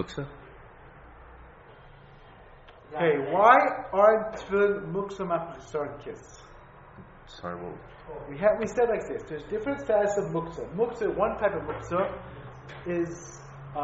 muksa? Hey, why aren't tefillin muksa machzor kiss? Sorry, what? We said like this. There's different status of muksa. Muksa, one type of muksa is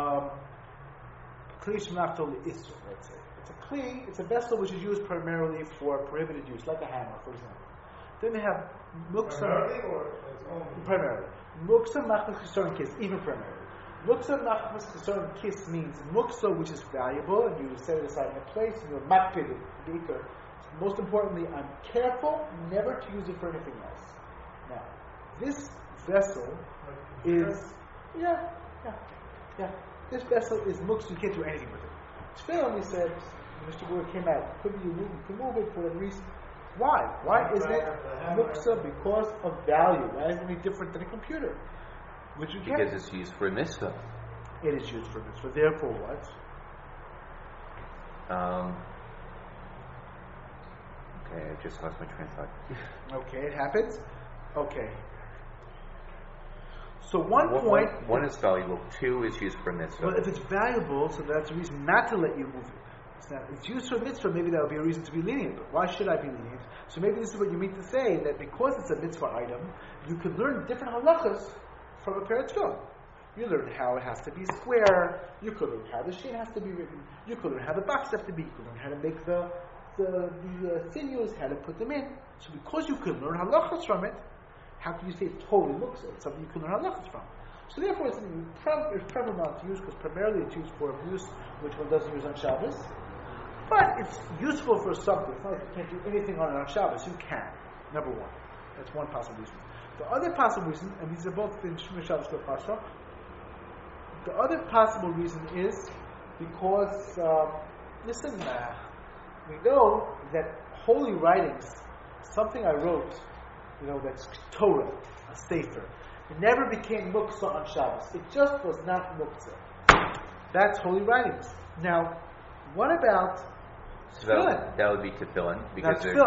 kli shemachtal isur. Let's say it's a kli. It's a vessel which is used primarily for prohibited use, like a hammer, for example. Then they have muksa primarily. Muksa machzor kiss, even primarily. Muksa machzor kiss means muksa which is valuable, and you set it aside in a place, and you're makpid it. Most importantly, I'm careful never to use it for anything else. Now, this vessel is, this vessel is muksa, you can't do anything with it. Tefillin, we said, Mr. Brewer came out, could be you can move it for whatever reason. Why? Why isn't it muksa? Because of value. Why isn't it any different than a computer? Which you Because it's used for a mitzvah. It is used for a mitzvah. Therefore what? Okay, I just lost my train of thought. Okay, it happens. Okay. So one is valuable, two is used for a mitzvah. Well, if it's valuable, so that's a reason not to let you move it. It's used for a mitzvah, maybe that would be a reason to be lenient, but why should I be lenient? So maybe this is what you mean to say, that because it's a mitzvah item, you could learn different halachas from a pair of tefillin. You learn how it has to be square, you could learn how the shin has to be written, you could learn how the box has to be, you could learn how to make the sinews, how to put them in. So because you can learn halachas from it, how can you say it's totally muksa? It's something you can learn halachas from. So therefore it's preferable not to use, because primarily it's used for use which one doesn't use on Shabbos. But it's useful for something. It's not like you can't do anything on it on Shabbos. You can. Number one. That's one possible reason. The other possible reason, and these are both in Shemir Shabbos Pasha, the other possible reason is because, we know that holy writings, something I wrote, that's Torah, a sefer, it never became muksa on Shabbos. It just was not muksa. That's holy writings. Now, what about tefillin? That would be tefillin, because there's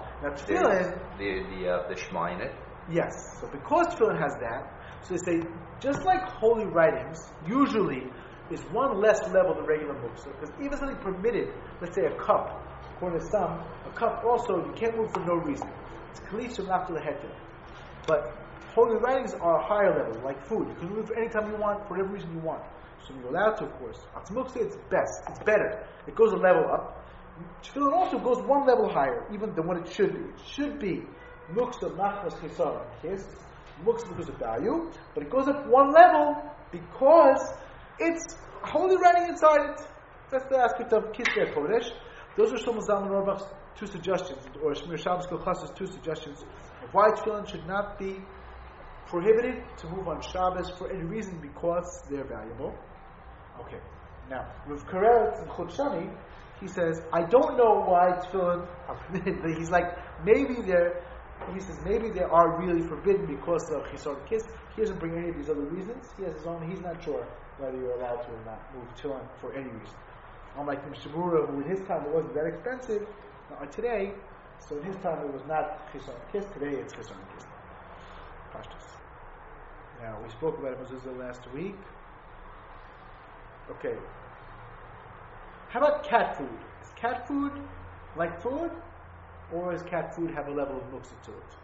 the shema in it. Yes. So because tefillin has that, so they say, just like holy writings, usually is one less level than regular muksa. Because even something permitted, let's say a cup, according to some, a cup also, you can't move for no reason. It's kli shemachtal heter. But holy writings are a higher level, like food. You can move anytime you want, for whatever reason you want. So you're allowed to, of course. At muksa, it's best. It's better. It goes a level up. Tefillin also goes one level higher, even than what it should be. It should be muksa machmas chisar kiss. Muksa because of value, but it goes up one level because it's holy writing inside it. That's the aspect of Kisvei Kodesh. Those are Shlomo Zalman Auerbach's two suggestions, or Shemir Shabbos Kolchas's two suggestions of why tefillin should not be prohibited to move on Shabbos for any reason, because they're valuable. Okay, now Rav Karelitz in Chut Shani, he says, I don't know why tefillin are permitted, but he's like, maybe they are really forbidden because of Chisar Kiss. He doesn't bring any of these other reasons. He has his own. He's not sure whether you're allowed to or not move tefillin for any reason. Unlike Mr. Brewer, who in his time it wasn't that expensive, today, so in his time it was not Chisar Kiss. Today it's Chisar Kiss. Pashtus. Now we spoke about mezuzah last week. Okay. How about cat food? Is cat food like food? Or does cat food have a level of muksa to it?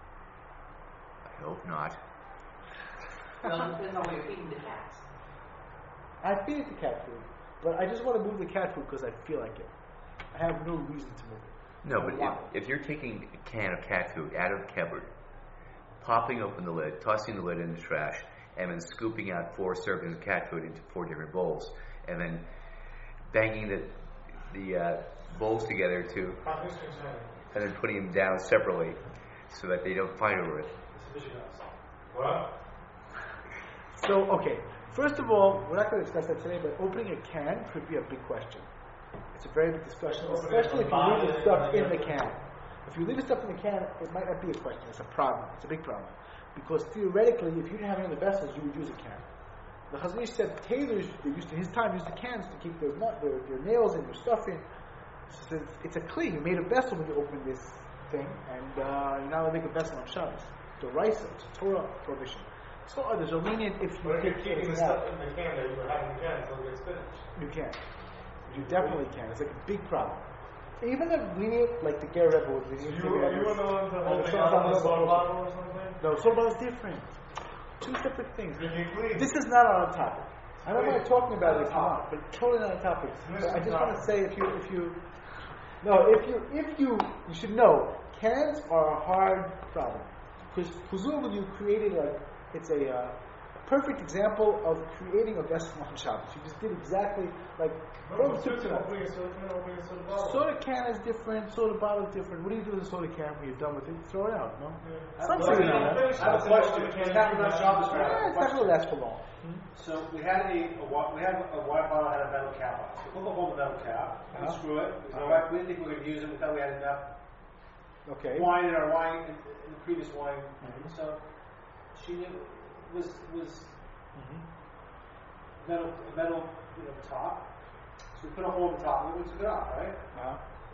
I hope not. Well, it depends on what you're feeding the cats. I feed it the cat food, but I just want to move the cat food because I feel like it. I have no reason to move it. No, but if you're taking a can of cat food out of the cupboard, popping open the lid, tossing the lid in the trash, and then scooping out 4 servings of cat food into 4 different bowls, and then banging the bowls together and then putting them down separately so that they don't fight over it. What? So, okay. First of all, we're not going to discuss that today, but opening a can could be a big question. It's a very big discussion, especially if you leave the stuff in the can. If you leave the stuff in the can, it might not be a question. It's a problem. It's a big problem. Because theoretically, if you didn't have any other vessels, you would use a can. The Chazon Ish said tailors, they used to, his time, used the cans to keep their nails in, their stuff in. So it's a kli. You made a vessel when you open this thing, and you're not allowed to make a vessel on Shabbos. The Raisa, it's a Torah prohibition. So others are lenient if you But if you're take keeping the it stuff out. in the can that you were having again until it gets finished. You can. You definitely can. It's like a big problem. Even if lenient, like the Ger Rebbe was lenient. You were the one to hold the it out on the Shulchan soda Aruch bottle or something? No, soda is different. Two separate things. If you clean. This is not on topic. I don't mind talking about it if you want, but totally not on topic. But I just want to say if you should know, cans are a hard problem. Because presumably you created it's a perfect example of creating a vessel on Shabbos. You just did exactly like Opening a soda can, opening a soda bottle. soda can is different, soda bottle is different. What do you do with a soda can when you're done with it? Throw it out, no? Yeah. Some Well, say you not. don't finish I have a it. question. You It's can't happened on Shabbos, right? Yeah, it's not going to last for long. So we had a water bottle had a metal cap on it. So we put the hole in the metal cap, Uh-huh. unscrew it. We said, all right, we didn't think we were going to use it. We thought we had enough Okay. wine in our wine in the previous wine. Mhm. So she knew was Mhm. metal top. So we put a hole in the top and we took it off, right? Uh-huh.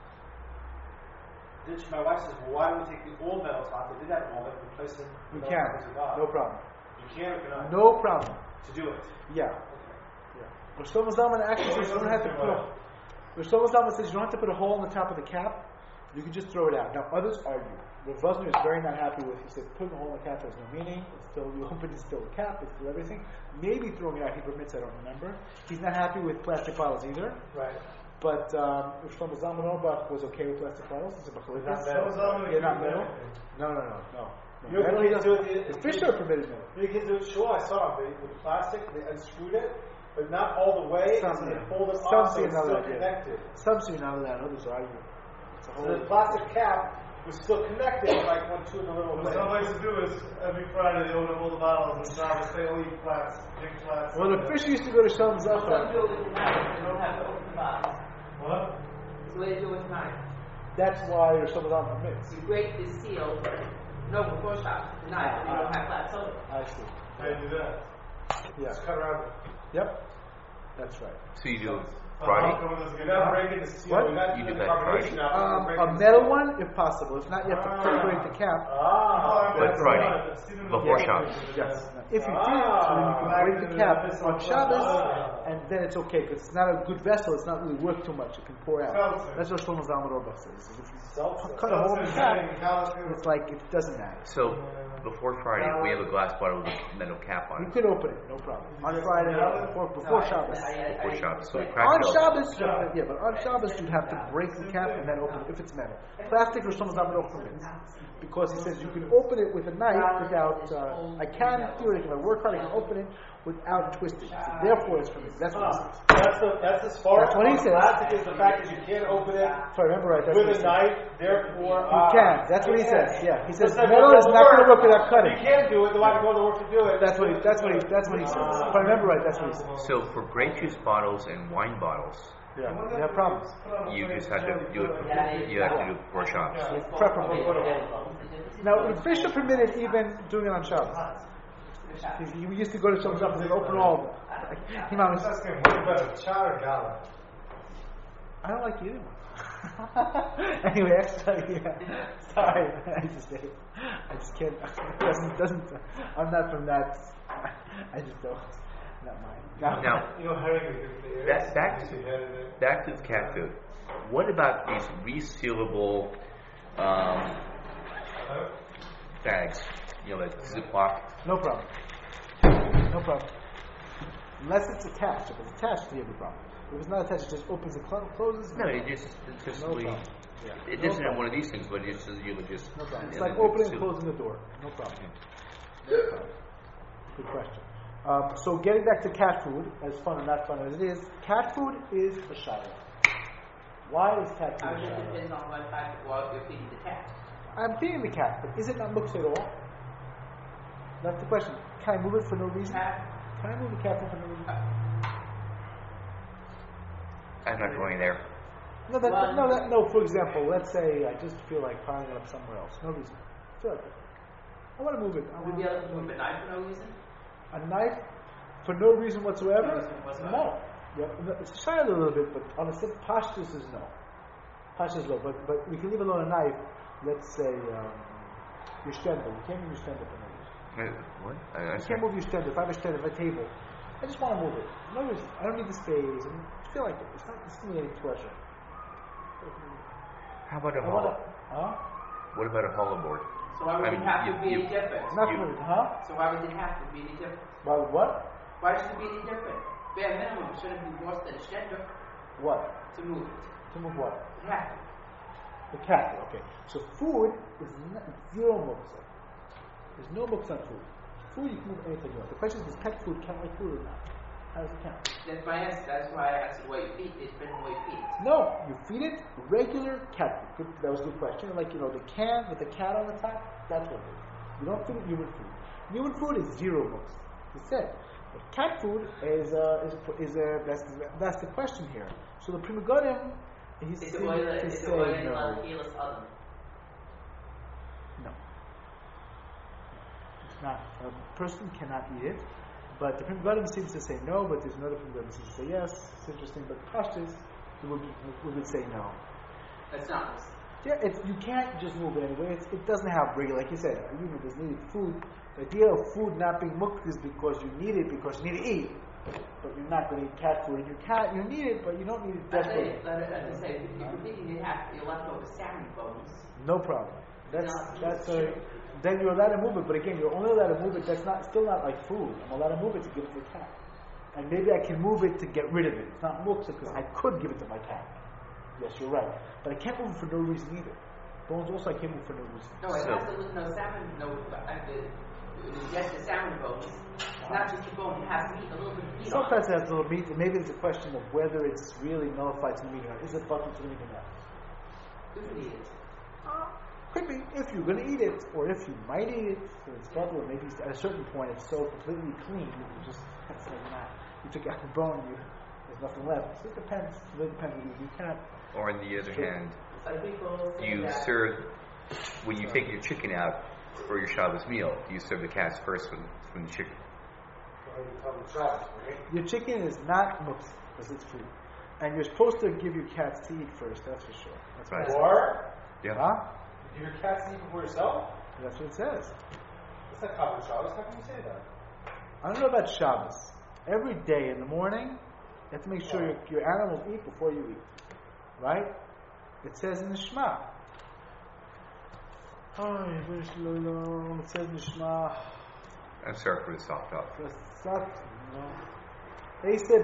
Then my wife says, well, why don't we take the old metal top? They did have an old metal, replace it. We with can. metal took off. No problem. You can or cannot? No problem. To do it. Yeah. Okay. Yeah. Rosh Shlomo Zalman actually says you don't have to put a. Rosh Shlomo Zalman says you don't have to put a hole in the top of the cap. You can just throw it out. Now others argue. Rav Vosner is very not happy with. He said putting a hole in the cap has no meaning. It's still you open it's still a cap. It's still everything. Maybe throwing it out he permits. I don't remember. He's not happy with plastic bottles either. Right. But Rosh Shlomo Zalman Auerbach was okay with plastic bottles. It's a bachalikas. Zalman Yeah, not agreed metal. with No. You Metal, can he do doesn't. it. The Fisher permitted metal. You can do it. Sure, I saw it. With plastic, they unscrewed it, but not all the way. Some, and so they yeah. pulled it Some off, so see it's another still idea. connected. Some say not allowed. Others argue. It's a So whole. the plastic cap was still connected, like one, two in the little What way. some likes to do is every Friday they open up all the bottles and Shabbos they all eat flats, drink flats. Well, the Fisher used to go to Shalom Some Zachar. do it with the knife, they don't have to open the box. What? It's the way they do it with knife. That's why your Shalom Zachar permits. You break the seal, no, before shop, the knife, and you don't have flat soda. I see. How you do that? Yeah. Just cut around it. Yep. That's right. So you do How Friday? come it doesn't get You're not done? breaking the seal. What? You're not You doing do the that carbonation Friday. now. You're breaking A the metal seal. one, if possible. If not, you have to perforate the cap. Ah. But Friday, before Yeah. Shabbos. Yes. If you did, so then you can break the cap on Shabbos, and then it's okay because it's not a good vessel. It's not really worth too much. It can pour out. Seltzer. That's what Shlomo Zalman Auerbach says. Is if you Seltzer. cut a hole in the cap, Seltzer. it's like it doesn't matter. So before Friday, we have a glass bottle with a metal cap on You it. could open it, no problem. On Friday, before Shabbos. Before Shabbos. So we On crack it open. Shabbos, yeah, but on Shabbos you have to break the cap and then open it if it's metal. Plastic or something not permits. Because he says you can open it with a knife without, I can theoretically, if I work hard, I can open it without twisting. So therefore it's permitted. That's what he says. That's as far That's what he as says. plastic is the fact that you can't open it If I remember right, that's what he with a says. knife, therefore... You can. That's what he says. Yeah. He says That's metal is not going to work without cutting. You can do it, the wife go to work to do it. That's what he says. If I remember right, that's what he says. So for grape juice bottles and wine bottles, Yeah. You have problems. you just have to do it before, you have to do it before Shabbos. It's preferable. Now, the fish are permitted even doing it on Shabbos. You used to go to Shalom Shabbos and open all of them. Imam, Let's ask him, what is better, char or gala? I don't like either one. Anyway, actually, yeah. Sorry, I just can't. It doesn't. I'm not from that. I just don't. Not mine. Now, You know, herring is good for the back to the cat food. What about these resealable bags? You know, like Ziploc. No problem. No problem. Unless it's attached. If it's attached, you have a problem. If it's not attached, it just opens and closes. No, it just No problem. Yeah. it No isn't problem. one of these things, but it's just you would just. No problem. It's you know, like opening and seal- closing the door. No problem. No problem. Good question. So getting back to cat food, as fun or not fun as it is, cat food is a shayla. Why is cat food I a was just shayla? depends on what type of water you're feeding the cat. I'm feeding the cat, but is it not muktzah at all? That's the question. Can I move it for no reason? Cat, Can I move the cat food for no reason? I'm not going there. No. For example, let's say I just feel like piling it up somewhere else. No reason. I feel like it. I want to move it. would you be able to move a knife for no reason? A knife for no reason whatsoever? No reason whatsoever. No. Yeah, it's shy a little bit, but on the pashtus is no. Pashtus is low, but we can leave alone a knife. Let's say your stender. You can't use your stender for no reason. What? You can't move your stand. If I have a stand at a table, I just want to move it. In other words, I don't need the space. I feel like it. It's not stimulating pleasure. How about a I want hollow? to, What about a hollow board? So why would it have to be any different? Not You- for it, huh? So why would it have to be any different? Why what? Why should it be any different? Bare minimum, it shouldn't be worse than a shedder What? to move it. To move what? It has to. The cat. Okay. So food is zero muksa. There's no muksa on food. Food you can move anything you want. The question is, does pet food count like food or not? How does it count? That's my answer. That's why I asked the way you feed it. It's been the way you feed it. No, you feed it regular cat food. Good, that was a good question. Like, the can with the cat on the top, that's what it is. You don't feed it human food. Human food is zero muksa. He said. But cat food is that's the question here. So the Pri Megadim, he's It's saying oil to it's say oil no. No. It's not. A person cannot eat it. But the Pri Megadim seems to say no, but there's another Pri Megadim seems to say yes. It's interesting, but Pashtas, we would say no. That's not. Yeah, you can't just move it anyway. It doesn't have regular, like you said, a human does need food. The idea of food not being mukta is because you need it, because you need to eat. But you're not going to eat cat food. And you need it, but you don't need it desperately. Let's say, if you're thinking you have your leftover salmon bones. No problem. Then you're allowed to move it, but again, you're only allowed to move it. That's still not like food. I'm allowed to move it to give it to the cat, and maybe I can move it to get rid of it. It's not mukta because I could give it to my cat. Yes, you're right, but I can't move it for no reason either. Bones also I can't move for no reason. No, it has to no salmon. Yes, the salmon bones. It's not just the bone. It has to eat a little bit of meat. Sometimes it has a little meat. Maybe it's a question of whether it's really nullified to the meat or not. Is it butter to the meat or not? You can eat it. Could be if you're going to eat it, or if you might eat it. So it's butter. Maybe at a certain point it's so completely clean that that's like not. You took out the bone, there's nothing left. So it depends. It really depends what you can't. Or on the other hand, Some people say you that. serve, when you take your chicken out for your Shabbos meal, do you serve the cats first from the chicken? Your chicken is not muksa because it's food, and you're supposed to give your cats to eat first. That's for sure. That's Right. what Or Yeah. Huh? your cats eat before yourself? That's what it says. It's not common Shabbos. How can you say that? I don't know about Shabbos. Every day in the morning, you have to make sure your animals eat before you eat. Right? It says in the Shema. It says in the Shema. I'm sorry for the soft talk. They said,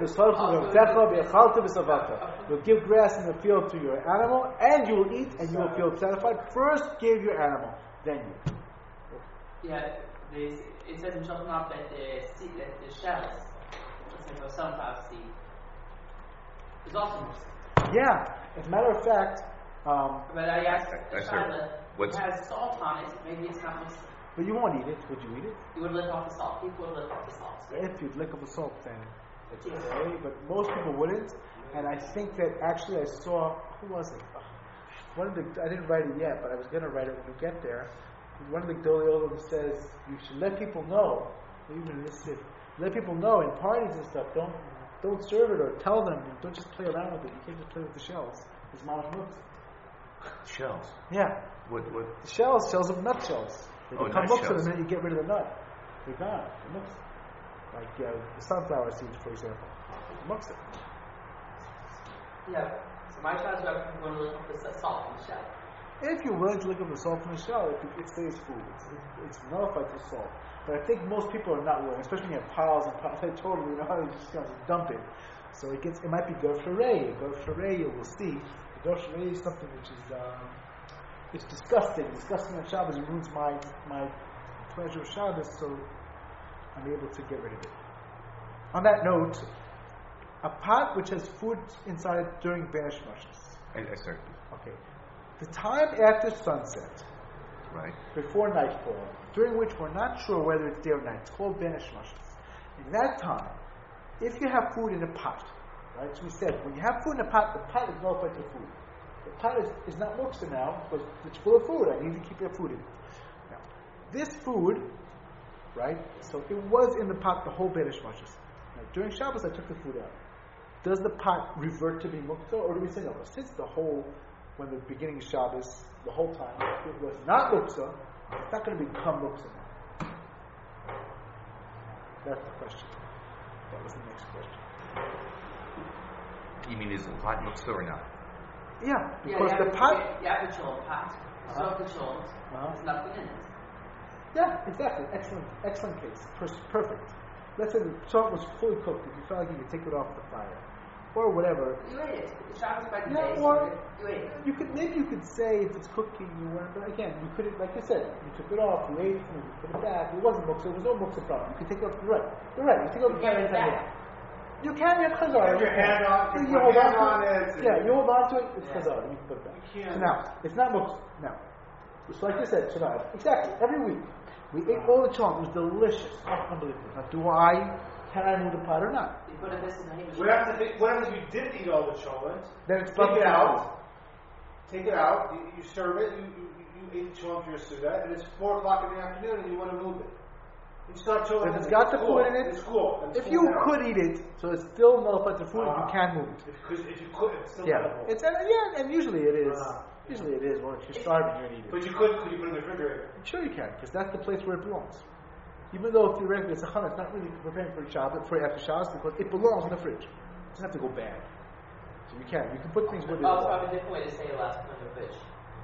you'll give grass in the field to your animal, and you will eat, and you will feel satisfied. First give your animal, then you. Yeah, it says in Shulchan Aruch that the shells, let's say for sunflower seed, is also Muslim. Yeah, as a matter of fact, But I asked That's Shaila, what's- it has salt on it, maybe it's not Muslim. but you won't eat it. Would you eat it? You would lick off the salt. People would lick off the salt. If you'd lick up the salt, then it's okay. But most people wouldn't. And I think that actually I saw, who was it? One of the, I didn't write it yet, but I was going to write it when we get there. One of the Gedolei Olim says you should let people know, even in this city, let people know in parties and stuff. Don't serve it or tell them. Don't just play around with it. You can't just play with the shells. It's mamash muktzah. Shells. Yeah, What? the shells of nut shells. They Oh, become nut muktzah shells. the minute you get rid of the nut. They're gone. They're muktzah. Like the sunflower seeds, for example. Muktzah. Yeah. So my child is going to lick off the salt in the shell. If you're willing to look up the salt from the shell, it stays food. It's nullified to salt. But I think most people are not willing, especially when you have piles and piles. They totally, how to just dump it. So it might be Gov Sharei. Gov Sharei, we'll see. Gov Sharei is something which is, it's disgusting. Disgusting on Shabbos. It ruins my pleasure of Shabbos, so I'm able to get rid of it. On that note, a pot which has food inside it during Banish Moshes. I start. Okay. The time after sunset, Right. before nightfall, during which we're not sure whether it's day or night, it's called Banish Moshes. In that time, if you have food in a pot, right, so we said, when you have food in a pot, the pot is nullified to food. The pot is not muktzah now, because it's full of food. I need to keep your food in it. Now, this food, right, so it was in the pot the whole Banish Moshes. Now, during Shabbos, I took the food out. Does the pot revert to be muktzah, or do we say no? Since the whole, when the beginning of Shabbos, the whole time, it was not muktzah, it's not going to become muktzah now. That's the question. That was the next question. You mean is the pot muksa or not? Yeah, because the pot. You have a chilled pot. So the chilled. There's nothing in it. Yeah, exactly. Excellent case. Perfect. Let's say the chalk was fully cooked. If you felt like you could take it off the fire, or whatever. You ate it. The Shabbos by the Yeah, day. or You ate it. you could say if it's cooking, you weren't. But again, you could, like you said, you took it off, you ate it, you put it back. It wasn't muksa. There was no muksa problem. You could take it off. You're right. You take it off the fire anytime you want. You can. You have chazar. Put your hand on. You Put hold your hand on on to it. it. Yeah, you hold on to it. It's chazar. You can put it back. You can't. So now it's not muksa. Now, so like you said, Shabbat. Exactly. Every week we ate all the chalk. It was delicious. Oh, unbelievable. Now, can I move the pot or not? You put this in the hand. We have to think, what if you did eat all the cholent? Then it's Take it out. Take it out. You serve it. You ate the cholent for your suda, and it's 4 o'clock in the afternoon, and you want to move it. You start cholent. If it's got the food in it, it's cool. If you could eat it, so it's still nullified the food, you can move it. Because if you could, it's still Yeah, edible. and usually it is. Usually it is. Well, if you're starving, you're gonna eat it. But could you put it in the refrigerator? Sure you can, because that's the place where it belongs. Even though theoretically it's a chana, it's not really preparing for Shabbat, for after Shabbos, because it belongs in the fridge. It doesn't have to go bad. So you can put things where they Oh, it's belong. probably a different way to say it last in the fridge.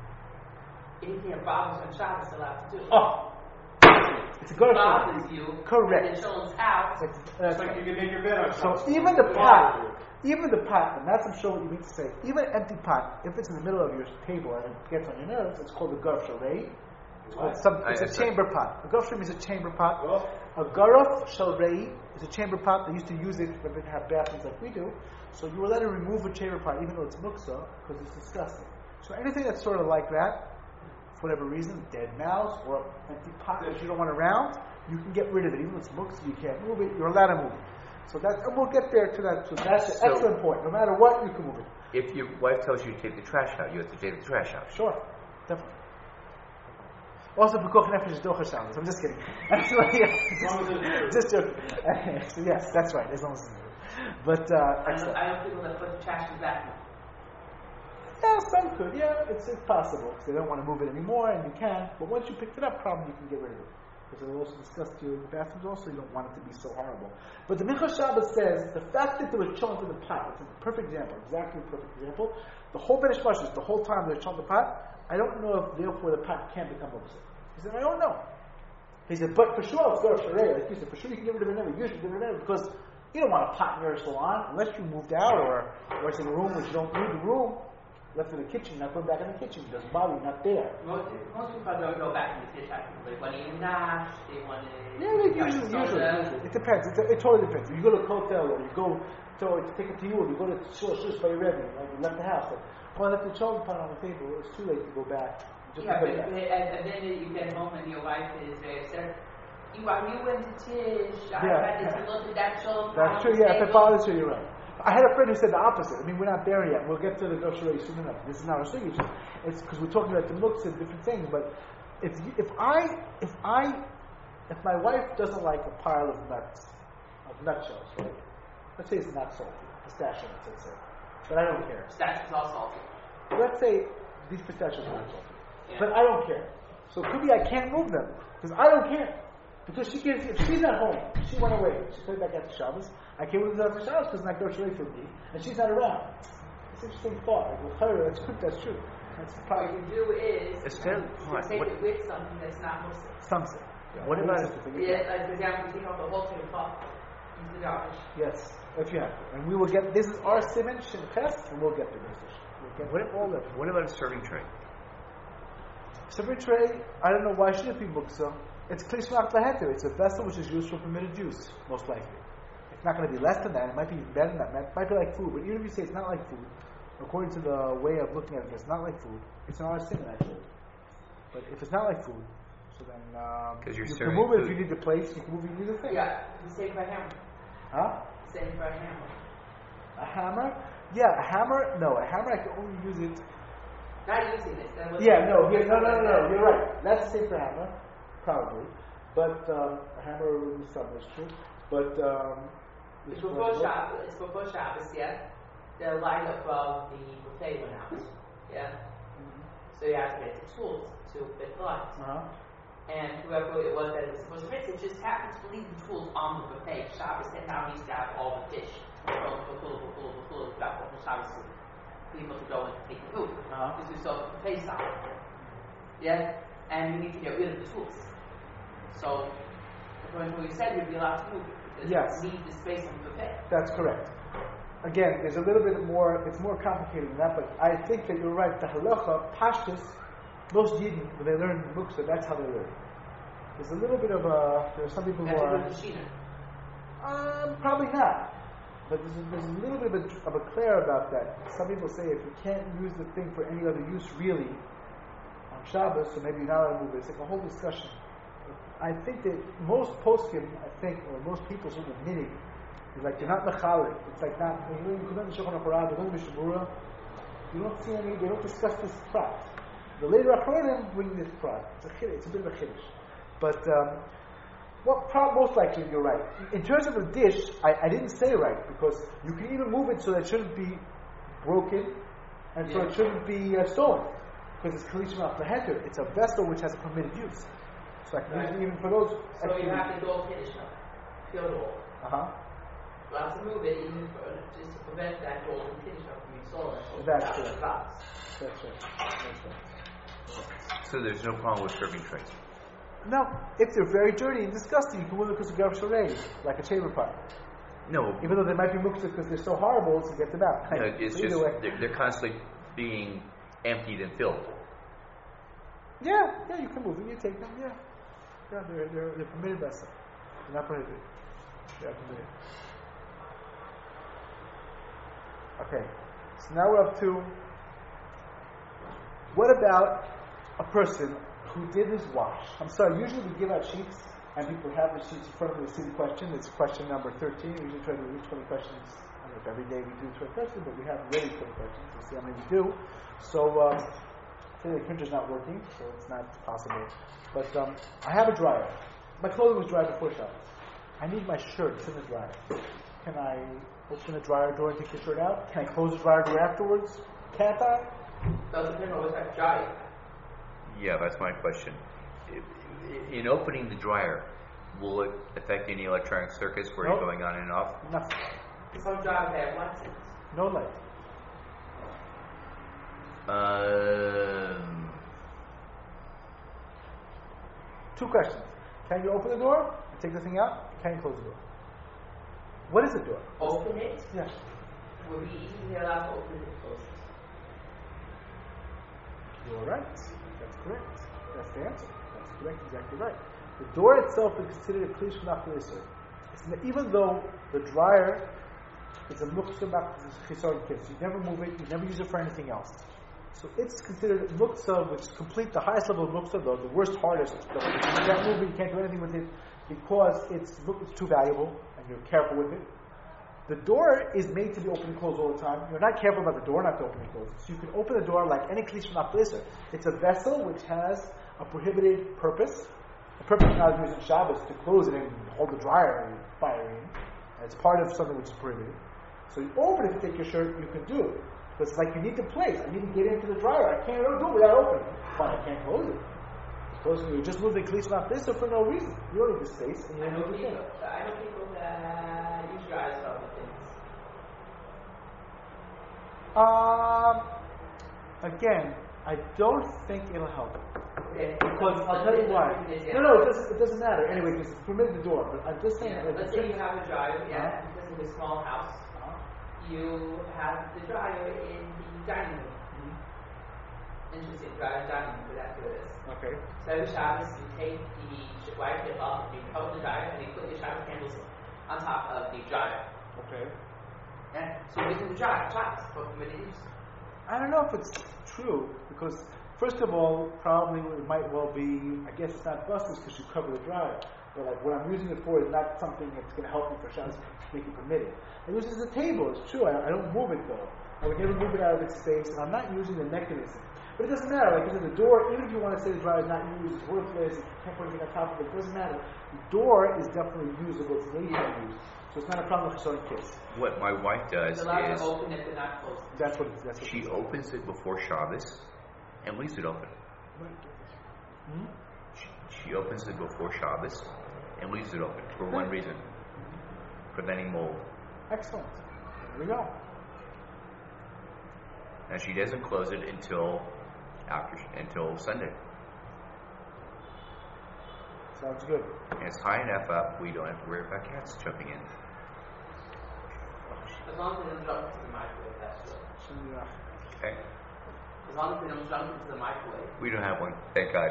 Anything that bothers on Shabbos, allowed to do. Oh, it's a good Bothers you. Correct. And the children's house. It's like you can make your bed on So Shabbos. even the pot, and that's I'm sure what you mean to say, even an empty pot, if it's in the middle of your table and it gets on your nerves, it's called a garf shalrei. It's a chamber pot. A garf shalrei is a chamber pot. A garf shalrei is a chamber pot. They used to use it when they didn't have bathrooms like we do. So you were allowed to remove a chamber pot even though it's muksa because it's disgusting. So anything that's sort of like that, for whatever reason, dead mouse or empty pot that you don't want around, you can get rid of it. Even though it's muksa, you can't move it. You're allowed to move it. So that's, and we'll get there to that. So that's an excellent point. No matter what, you can move it. If your wife tells you to take the trash out, you have to take the trash out. Sure, definitely. Also, B'koch Nefesh is Docha Shabbos. I'm just kidding. Just joking. So yes, that's right. As long as it's moving. But I know people that put the trash in the bathroom. yeah, some could. Yeah, it's possible because they don't want to move it anymore, and you can. But once you picked it up, probably you can get rid of it. Because it will also discuss to you in the bathrooms also, you don't want it to be so horrible. But the Mincha Shabbos says, the fact that there was chont in the pot, it's a perfect example, exactly a perfect example. The whole Benish Mashas, the whole time there's chont in the pot, I don't know if therefore the pot can become muksa. He said, I don't know. He said, but for sure it's Garf Sharei, like you said, for sure you can get rid of it never, usually get rid of it because you don't want a pot in your salon unless you moved out or it's in a room which you don't need the room. Left in the kitchen, not going back in the kitchen. It doesn't bother you, not there. Most people don't go back in the kitchen. They want to eat a nash, they want to... Yeah, usually. It depends. It totally depends. If you go to a hotel or you go to take it to you or you go to Shul by your Rebbe, like you left the house, like, I left the children pot on the table, it's too late to go back. Just Yeah, pick but it up. and then you get home and your wife is very upset. You went to Tish, I Yeah. had to look at that children. That's true, yeah, if it bothers you, you're right. I had a friend who said the opposite. I mean, we're not there yet. We'll get to the Gosharei soon enough. This is not our signature. It's because we're talking about the mooks and different things. But if my wife doesn't like a pile of nutshells, right? Let's say it's not salty, pistachio nuts, let's say, but I don't care. Pistachio's all salty. Let's say these pistachios are not salty, Yeah. but I don't care. So it could be I can't move them because I don't care. Because if she's not home, she went away. She played back after Shabbos. I came with her after Shabbos because it's not Gosharei for me, and she's not around. It's an interesting thought. Like, well, that's good. That's true. That's What probably you do is It's fairly you hard. take What- it with something that's not Muslim. something. What about Yeah, like for example, you take off the whole table pot, use the garbage. Yes, if you have to. And we will get, this is our Siman Shemches, and we'll get to this. We'll get all of it. What about a serving tray? Serving tray, I don't know why should it be muksa. It's kli shmach laheter. It's a vessel which is used for permitted use, most likely. It's not going to be less than that. It might be better than that. It might be like food. But even if you say it's not like food, according to the way of looking at it, it's not like food. It's not our sin actually. But if it's not like food, so then You're you can serving move it if food. you need the place. You can move it if you need the thing. Yeah, the same for a hammer. Huh? Same for a hammer. A hammer? Yeah, a hammer. No, a hammer. I can only use it. Not using it. That was No. You're right. That's the same for a hammer, probably. But a hammer would be something. That's true. But It's before Shabbos, yeah. The light above the buffet went out. Yeah. So you have to get the tools to fit the light. Uh-huh. and whoever it was that it was supposed to rinse, it just happened to leave the tools on the buffet Shabbos, and now he's got all the dish, Shabbos for people to go and take the food. Because we saw the buffet style. Yeah? And we need to get rid of the tools. So, according to what you said, we'd be allowed to move it. Because we need the space on the buffet. That's correct. Again, there's a little bit more, it's more complicated than that, but I think that you're right. The halacha, pashtus, most Yidden, when they learn muksa, that's how they learn. There's a little bit of a, there are some people who are... Probably not. But there's a little bit of a clear about that. Some people say if you can't use the thing for any other use really, on Shabbos, so maybe you're not allowed to move it. It's like a whole discussion. I think that most poskim, or most people sort of admitting, is like you're not mechalik. It's like not, you don't see any, they don't discuss this prat. The later Achronim bring this prat. It's a bit of a chiddush. But most likely you're right. In terms of the dish, I didn't say right, because you can even move it so that it shouldn't be broken, and so it shouldn't be stolen, because it's Kalishim Aflaheter. It's a vessel which has a permitted use. So I can use it even for those. So you have to go Kiddush now. Field wall. Allowed to move it even just to prevent that gold from Kiddush from being stolen. That's correct. That's right. So there's no problem with serving trays? No. If they're very dirty and disgusting, you can move it because of Gav Sharei, like a chamber pot. No. Even though they might be muktzah because they're so horrible to get them out. No, it's so just, they're constantly being emptied and filled. Yeah, you can move them, you take them, yeah. Yeah, they're permitted vessel. They're not prohibited. They are permitted. Okay, so now we're up to, what about a person who did his wash? I'm sorry, usually we give out sheets and people have the sheets in front of them to see the question. It's question number 13. We usually try to do 20 questions. I don't know if every day we do 20 questions, but we have already 20 questions. We'll see how many we do. So, today the printer's not working, so it's not possible. But I have a dryer. My clothing was dry before Shabbos. I need my shirt. It's in the dryer. Can I open the dryer door and take the shirt out? Can I close the dryer door afterwards? Can't I? Doesn't depend on what's that dry. Yeah, that's my question. In opening the dryer, will it affect any electronic circuits where you're going on and off? Nothing. Some dryers have lights. No light. Two questions. Can you open the door and take the thing out? Can you close the door? What is the door? Open it? Yeah. Will be easily allowed to open it and close it. You're right. That's correct. That's the answer. That's correct. Exactly right. The door itself is considered a klish machlisur. Even though the dryer is a muktzah chisor kiss, you never move it. You never use it for anything else. So it's considered muktzah, which is complete the highest level of muktzah, though the worst, hardest. You can't move it. You can't do anything with it because it's too valuable, and you're careful with it. The door is made to be open and closed all the time. You're not careful about the door not to open and close. So you can open the door like any klish machlisur. It's a vessel which has a prohibited purpose. The purpose is not using Shabbos to close it and hold the dryer and fire in. And it's part of something which is prohibited. So you open it to take your shirt, you can do it. But it's like you need the place. I need to get into the dryer. I can't do it without opening it. But I can't close it. You're just moving klish machlisur for no reason. You don't need the space. And you I don't know need the thing. people that use dryers for other things. Again, I don't think it'll help. Okay. Because I'll tell you why. No, it doesn't matter. Anyway, because it's permitted the door. But I'm just saying. Yeah. Let's say you have a dryer, because of a small house. You have the dryer in the dining room. Interesting, dryer dining room, but that's what it is. Okay. So every Shabbos, you take the white tip off, you cover the dryer, and you put your Shabbos candles on top of the dryer. Okay. Yeah. So you're using the dryer, Shabbos, for permitted use. I don't know if it's true, because first of all, probably it might well be, I guess it's not busted because you cover the dryer. But like what I'm using it for is not something that's going to help me for Shabbos to make it permitted. I use it as a table, it's true. I don't move it though. I would never move it out of its space, and I'm not using the mechanism. But it doesn't matter, like I said, the door, even if you want to say the dryer is not used, it's worthless, you can't put anything on top of it, it doesn't matter. The door is definitely usable, it's made to be used. So it's not a problem with showing kids. What my wife does It's allowed is to open it, but not close it. That's what she opens it before Shabbos and leaves it open. Hmm? She she opens it before Shabbos and leaves it open for one reason: preventing mold. Excellent. There we go. And she doesn't close it until Sunday. Sounds good. And it's high enough up, we don't have to worry about cats jumping in. As long as they don't jump into the microwave, that's good. Okay? As long as they don't jump into the microwave. We don't have one, thank God.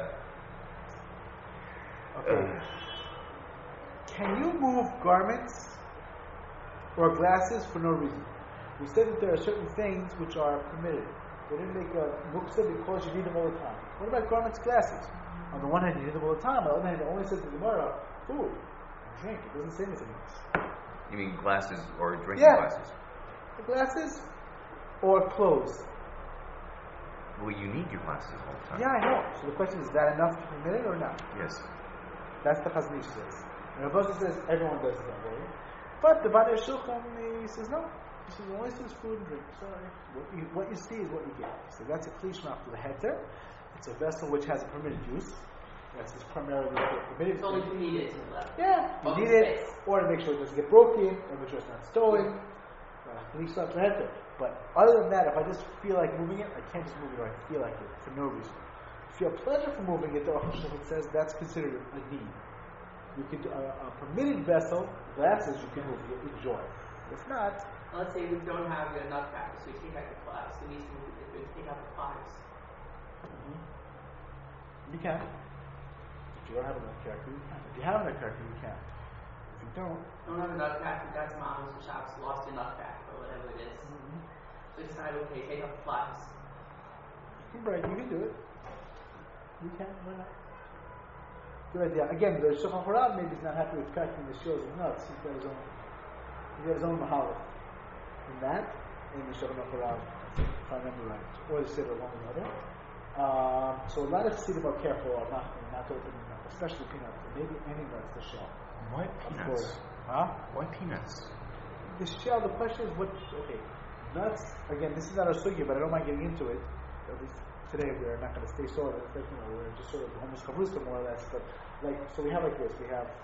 Okay. Can you move garments or glasses for no reason? We said that there are certain things which are permitted. They didn't make a muksa because you need them all the time. What about garments, glasses? On the one hand, you need them all the time. On the other hand, it only says in the Gemara, food, drink. It doesn't say anything else. You mean glasses or drinking glasses? Glasses or clothes. Well, you need your glasses all the time. Yeah, I know. So the question is that enough to permit it or not? Yes. That's the Chazon Ish says. And Rav Oza says everyone does it that way. But the Bnei Shulchan, he says no. He says it only says food and drink. Sorry. What you see is what you get. So that's a klishma for the heter. It's a vessel which has a permitted use. That's just primarily permitted. It's only if you need it to the left. Yeah, you need it, or to make sure it doesn't get broken, or make sure it's not stolen. But other than that, if I just feel like moving it, I can't just move it or I feel like it for no reason. If you have pleasure for moving it, the Aruch HaShulchan says that's considered a need. You could a permitted vessel, glasses, you can move, you enjoy. If not, let's say we don't have a nutcracker, so we take out the clouds. We need to take out the pies. You can. If you don't have a nutcracker, you can. If you have a nutcracker, you can. If you don't have a nutcracker, that's mom's or shops lost your nutcracker or whatever it is. So decide, okay, take out the flies. Right, you can do it. You can, why not? Good idea. Again, the Shulchan Aruch maybe is not happy with cracking the shells of nuts. He's got his own mahalach in that, in the Shulchan Aruch, if I remember right, or the Siddur, one or the other. So a lot of Siddur are careful not opening them, especially peanuts, and maybe any nuts, the shell. Why peanuts? Why peanuts? The shell, the question is nuts, again, this is not a sugya, but I don't mind getting into it. At least today we're not going to stay sort of, we're just sort of almost chavrusa more or less. But so we have like this. We have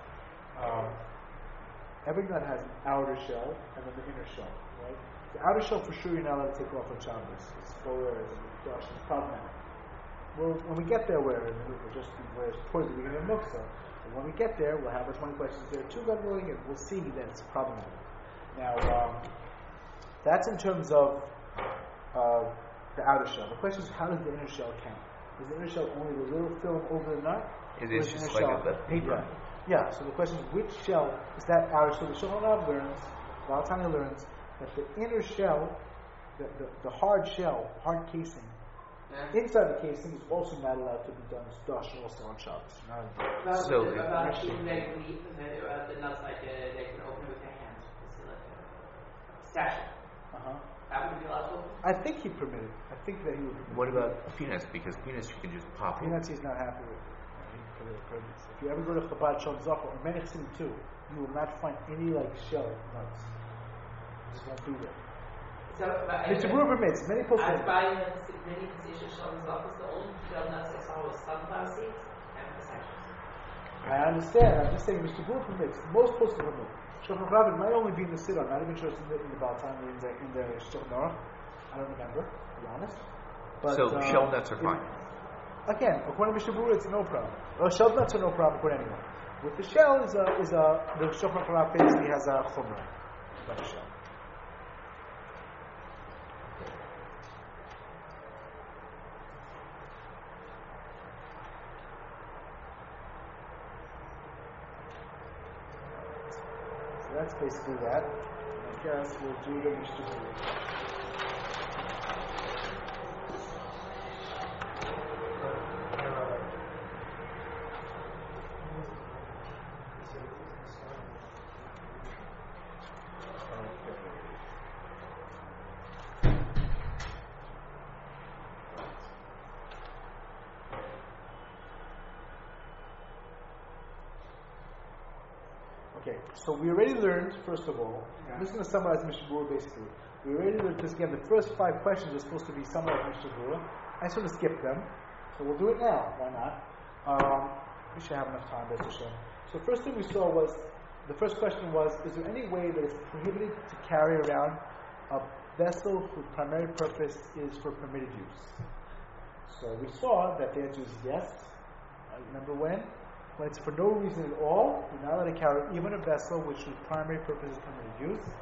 every nut has an outer shell and then the inner shell, right? The outer shell for sure you're not allowed to take off on Shabbos. It's problematic. Well, when we get there, we'll towards the beginning of Muksa. And when we get there, we'll have our 20 questions there too, God willing, and we'll see that it's problematic. Now, that's in terms of the outer shell. The question is, how does the inner shell count? Is the inner shell only the little film over the nut? It is just like a paper. Yeah, so the question is, which shell is that outer shell? The Shulchan Aruch learns, Baal Tanya learns, that the inner shell, the hard shell, hard casing, inside the casing is also not allowed to be done as dash also on Shabbos. So, about even the nuts, like they can open with their hands. Stash it. That would be allowed to open? I think he permitted. I think that he would permit. What about peanuts? Because peanuts you can just pop them. Peanuts he's not happy with. If you ever go to Chabad Shalom Zachor or Menich Sim too, you will not find any shell nuts. It just won't be there. So, Mr. Brewer permits. Many people I was buying many position Shalom Zachor. The only shell nuts I saw was sunflower seeds and pistachios. I understand. I'm just saying Mr. Brewer permits. Most posted permit. Shulchan Aruch might only be in the Siddur. I'm not even sure it's in the Baal Tanya in the Shulchan Aruch. I don't remember, to be honest. But, so shell nuts are fine. Again, according to Mr. Brewer, it's no problem. Shell nuts are no problem according to anyone. With the shell the Shulchan Aruch basically has a chumrah about the shell. That's basically that. And I guess we'll do the Mishnah. Okay, so we already learned, first of all, I'm just going to summarize Mishnah Berurah basically. We already learned, because again, the first 5 questions are supposed to be summarized in Mishnah Berurah. I just want to skip them, so we'll do it now, why not? We should have enough time, B'ez Hashem. So the first thing we saw was, the first question was, is there any way that it's prohibited to carry around a vessel whose primary purpose is for permitted use? So we saw that the answer is yes. Remember when? When it's for no reason at all, you're not allowed to carry even a vessel which whose primary purpose is permitted use.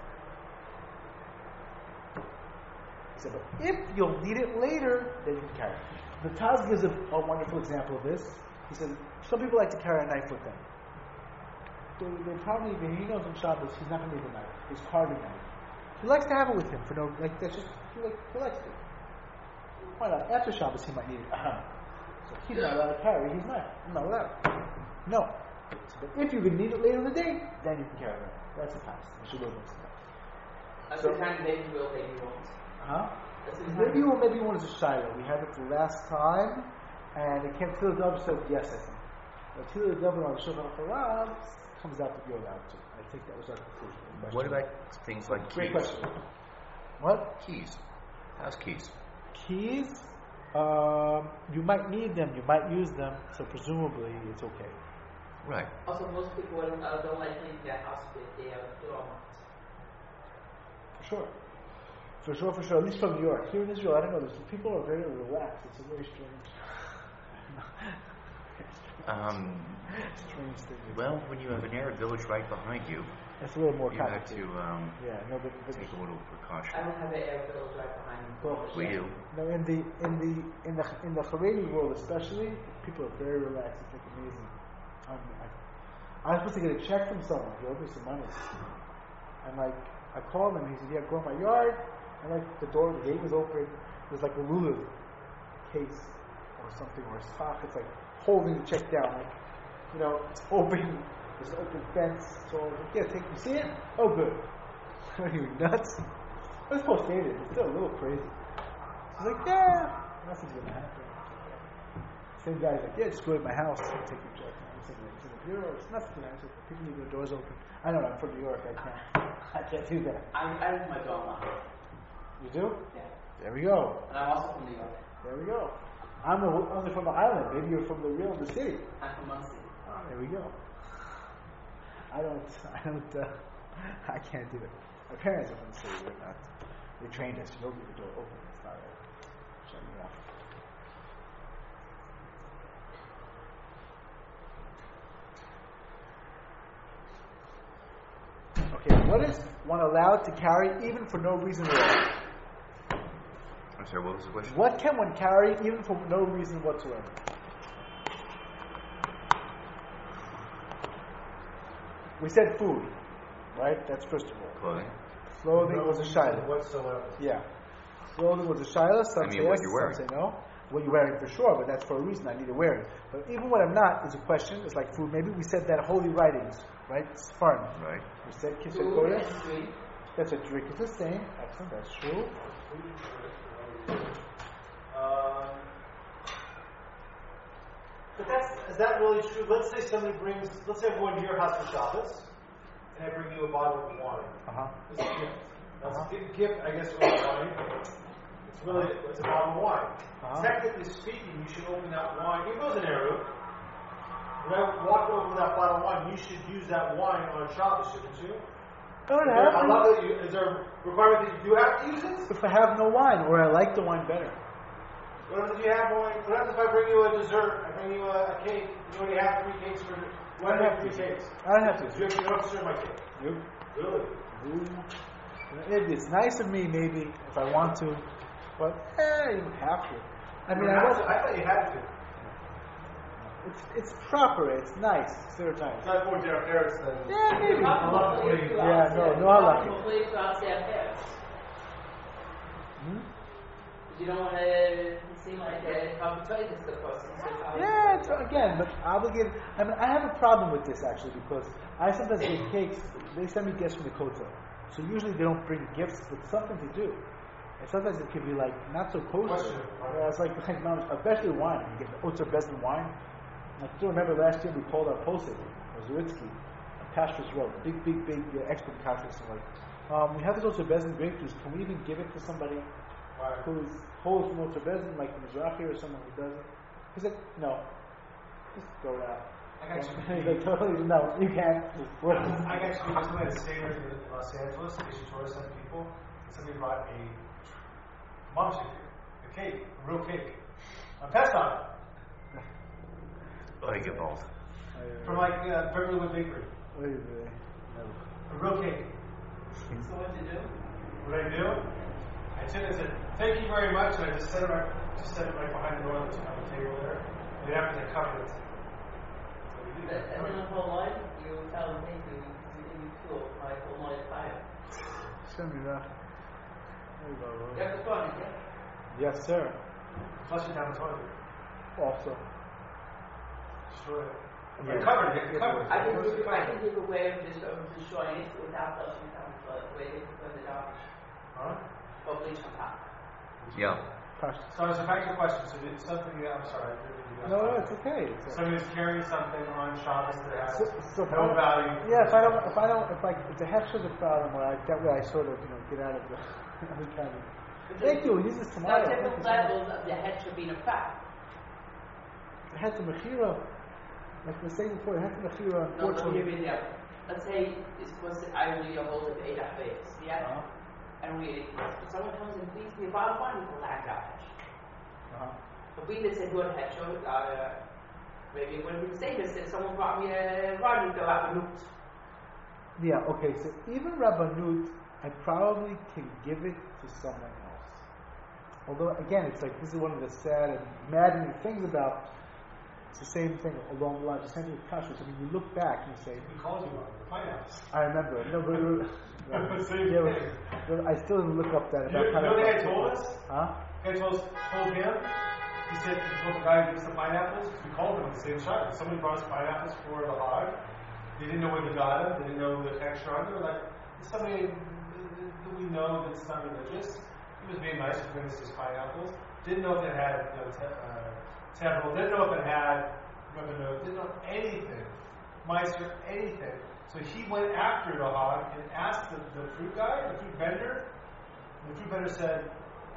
He said, but if you'll need it later, then you can carry it. The Taz gives a wonderful example of this. He says, some people like to carry a knife with them. They probably, when he knows on Shabbos, he's not going to need a knife. He's carving knife. He likes to have it with him for no, like, that's just, he likes it. Why not? After Shabbos, he might need it. So he's not allowed to carry his knife. I'm not allowed. No. So, but if you would need it later in the day, then you can carry it. That's a Taz. You should go with that. That's the kind maybe you will, maybe you won't. Maybe you will, maybe you won't as a Shiloh. We had it the last time, and it came to the Dove said yes, I think. But to the Dove on Shulchan Aruch comes out that you're allowed to. I think that was our conclusion. What about things like keys? Great question. What? Keys. House keys. Keys, you might need them, you might use them, so presumably it's okay. Right. Also, most people don't like leaving their house with their door marked. For sure. At least from New York. Here in Israel, I don't know. People are very relaxed. It's a very strange. Strange thing. Well, when you have an Arab village right behind you, it's a little more you have to take a little precaution. I don't have an Arab village right behind me. We do. No, in the Haredi world especially, people are very relaxed. It's like amazing. I was supposed to get a check from someone. He owed me some money, and like I called him. He said, "Yeah, go in my yard." And like the gate was open. There's like a lulav case or something, or a sock. It's like holding the check down. Like, it's open. There's an open fence. So yeah, you see it? Oh, good. Are you nuts? It was post-dated. It's still a little crazy. He's like, yeah, nothing's gonna happen. Same guy's like, yeah, just go to my house and take your check. It's in the bureau. It's nothing. People leave their doors open. I don't know. I'm from New York. I can't do that. I leave my door locked. You do? Yeah. There we go. And I'm also from New York. There we go. I'm only from the island. Maybe you're from the city. I'm from Muncie. Oh, there we go. I can't do it. My parents are from the city. They're not. They trained us. You don't leave the door open. It's not shutting you off. Okay, what is one allowed to carry even for no reason at all? I'm sorry, what was the question? What can one carry even for no reason whatsoever? We said food, right? That's first of all. Clothing. Clothing was a shiloh. Whatsoever. Yeah. Clothing was a shiloh. Some say yes, what you're wearing. some say no. What you're wearing for sure, but that's for a reason. I need to wear it. But even when I'm not is a question. It's like food. Maybe we said that holy writings, right? It's fun. Right. We said Food Kisha and drink. That's a drink. It's the same. Excellent. That's true. But is that really true? Let's say I'm going to your house for Shabbos, and I bring you a bottle of wine. It's a gift. That's a big gift, I guess, for wine. It's a bottle of wine. Technically speaking, you should open that wine. Even though it's an Eruv, when I walk over that bottle of wine, you should use that wine on Shabbos, shouldn't you? I love it. Is there a requirement that you do have to use it? If I have no wine, or I like the wine better. What if you have wine? What happens if I bring you a dessert? I bring you a cake. You already have 3 cakes for. I don't have 3 cakes. I don't have to. You don't have to serve my cake. You? Really? It's nice of me, maybe, if I want to, but you don't have to. I mean, I thought you had to. It's proper. It's nice. Third time. It's not more Derek Harris than. Yeah, maybe. Yeah, no halakha. You don't want to seem like a competitor to the person. Yeah, again, but obligated. I mean, I have a problem with this actually because I sometimes get cakes. They send me gifts from the Kotel, so usually they don't bring gifts, but sometimes they do. And sometimes it can be like not so kosher. Yeah, it's like especially wine. You get the Otzer Bezin wine. I still remember last year we called our posted, Zuritsky, a Kashrus Road, big expert in Kashrus. Like, we have this Otzer Bezin grape juice. Can we even give it to somebody who holds from Otzer Bezin, like the Mizrahi or someone who doesn't? He said, no, just throw it out. Totally no, you can't. I actually just went to stay in Los Angeles, Asian tourists and people. And somebody brought a mom chick here, a cake, a real cake. I'm pest on it. Oh, you get balls. From like Beverlywood Bakery. A real cake. So what to do? What I do? I took it and said, thank you very much, and I just set it right behind the door on the table there. And then after I covered it. And then the whole life, you tell them, thank you, you took my whole life fire. Send me that. You have the phone, yeah? Yes, sir. Flush it down the toilet. Also. Destroy it. Yeah. Covered it. Covered it. I can give away of destroying it without flushing it down the toilet. The way they put it out. Huh? Or bleach on top. Yeah. So back to your question. So did something, I'm sorry. No, it's okay. Somebody's carrying something on Shabbos that has So no value. Yeah, if the hef's the problem, where that way I sort of, get out of the kind of. Thank you. We'll use this tomorrow. There are different levels of the head should be in effect. The het to mechira, like we were saying before, the het to mechira. No, let me read it. Let's say it's supposed to, I read a hold of 8 Achayas, yeah? And we, if someone comes and please me about one, people lack out. But we did say good head show, maybe when we say this, if someone brought me a run, go out and loot. Yeah, okay, so even Rabbanut, I probably can give it to someone else. Although, again, it's like, this is one of the sad and maddening things about, it's the same thing along the lines, the same thing with kashrus. I mean, you look back and you say, He called you on the pineapples. I remember. No, but Same thing. but I still didn't look up that. You know the guy told us? Huh? The guy told him, he said, he told the guy who gives the pineapples, because we called him at the same shot. Somebody brought us pineapples for the hog. They didn't know where they got them. They didn't know the texture on them. They were like, somebody that we know that's not religious. He was being nice to bring us his pineapples. Didn't know if it had temple. Didn't know if it had revenue. Didn't know anything. Meister, anything. So he went after the hog and asked the fruit guy, the fruit vendor. And the fruit vendor said,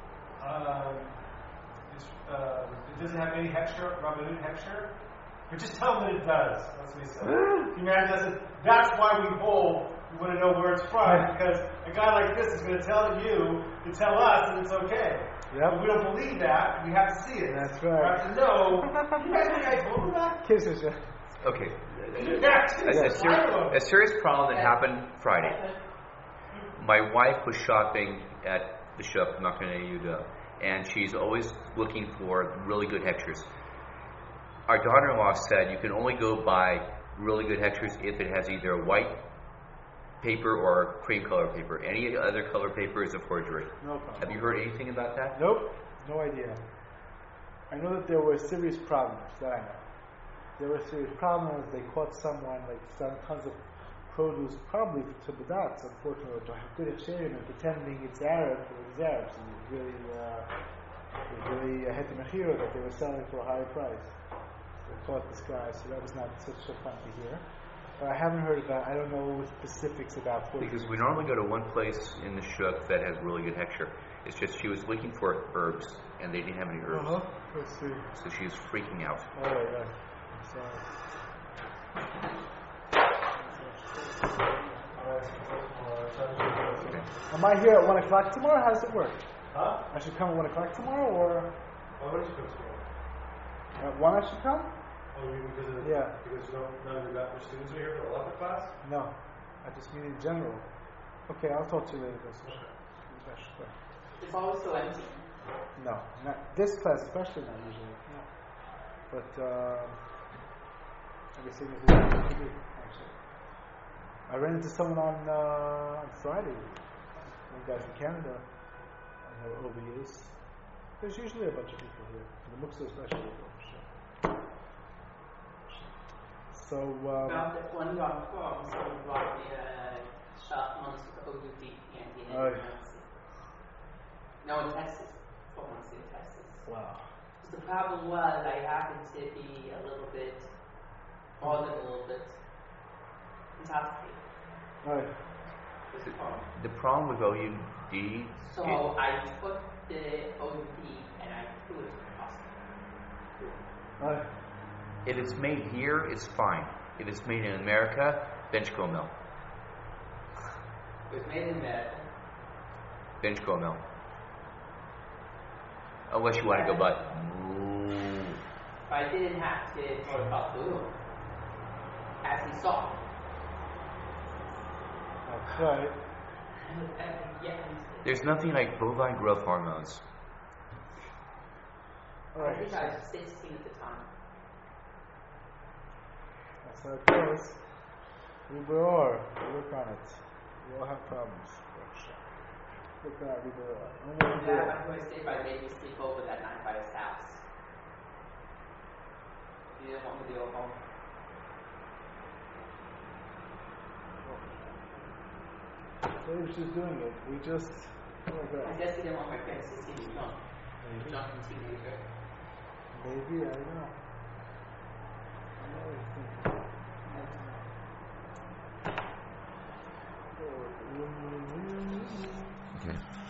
it doesn't have any hechsher, Rabbanut hechsher. But just tell them that it does. That's what he said. Can you imagine? That's why we hold. We want to know where it's from, because a guy like this is going to tell you to tell us that it's okay. Yep. But we don't believe that. We have to see it. That's We right. have to know. You guys think I told him that? Kisses. Okay. Yeah. A serious problem that happened Friday. My wife was shopping at the shop, Makane Yehuda, and she's always looking for really good hechshers. Our daughter-in-law said you can only go buy really good hechshers if it has either white paper or cream color paper. Any other color paper is a forgery. No problem. Have you heard anything about that? Nope. No idea. I know that there were serious problems. That I know. There were serious problems. They caught someone like selling tons of produce, probably to Badatz, unfortunately, to have good hechsherim and pretending it's Arab for the Arabs. And it really had the mechira that they were selling for a higher price. They caught this guy, so that was not so fun to hear. But I haven't heard about. I don't know specifics about. Because we normally go to one place in the shuk that has really good hechsher. It's just she was looking for herbs, and they didn't have any herbs. Let's see. So she was freaking out. Oh, right. Okay. Am I here at 1 o'clock tomorrow? How does it work? Huh? I should come at 1 o'clock tomorrow, or Why would you come tomorrow? at 1 I should come? Oh, you mean because of Yeah. because none of your students are here for the 11th class? No, I just mean in general. Okay, I'll talk to you later. It's always so empty. No, not this class, especially not usually. No. But I guess it was actually. I ran into someone on Friday. One guy from Canada. I know over years. There's usually a bunch of people here. The Muksa especially, for sure. So. About that one Yom Kippur, someone brought me a shot months with OUD candy and Oh, yeah. no, in Texas. 12 months in Texas. Wow. The problem was I happened to be a little bit, more than a little bit, intoxicated. Right. Was the problem. The problem with OUD So I took the OUD and I threw it in the hospital. Right. If it's made here, it's fine. If it's made in America, bench co-mill. It was made in America. Bench co-mill. Unless you want to go by. I didn't have to talk about glue as he saw. That's right. There's nothing like bovine growth hormones. I think I was 16 at the time. That's how it goes. We work on it. We all have problems. Look at we Yeah, I'm going to stay by made me sleep over that night by his house. He didn't want me to go home. So we're just doing it. We just. Oh my God. I guess he didn't want my friends to see me drunk. Maybe. Drunk and teenager. Maybe, I don't know. Okay.